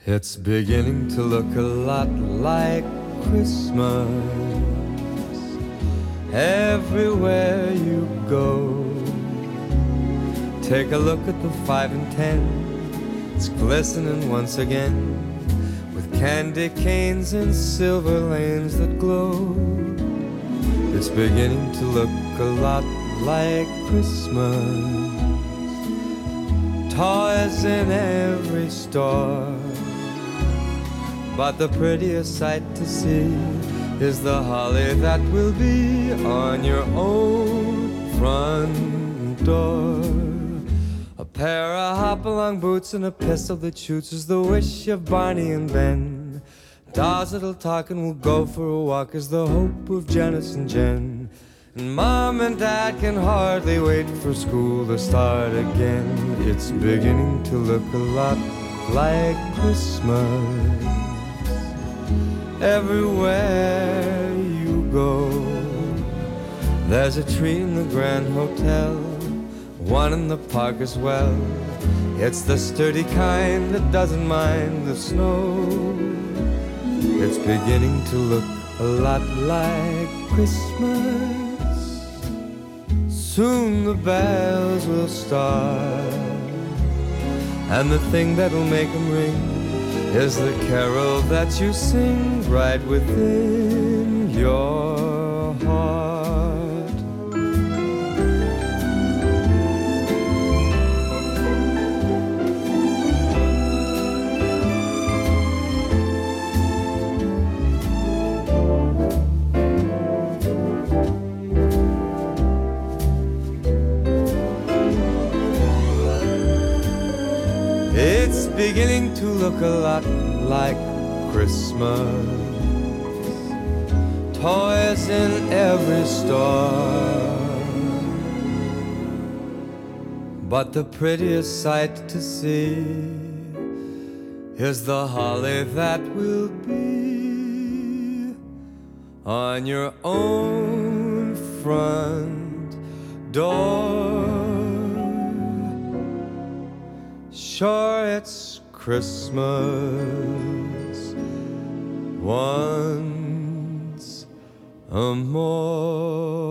It's beginning to look a lot like Christmas everywhere you go. Take a look at the 5 and 10. It's glistening once again with candy canes and silver lanes that glow. It's beginning to look a lot like Christmas. Toys in every store, but the prettiest sight to see is the holly that will be on your own front door. A pair of hop-along boots and a pistol that shoots is the wish of Barney and Ben. Dolls that'll talk and will go for a walk is the hope of Janice and Jen. And Mom and Dad can hardly wait for school to start again. It's beginning to look a lot like Christmas everywhere you go. There's a tree in the Grand Hotel, one in the park as well. It's the sturdy kind that doesn't mind the snow. It's beginning to look a lot like Christmas. Soon the bells will start, and the thing that'll make them ring is the carol that you sing right within your heart. It's beginning to look a lot like Christmas. Toys in every store, but the prettiest sight to see is the holly that will be on your own front door. Sure, it's Christmas once more.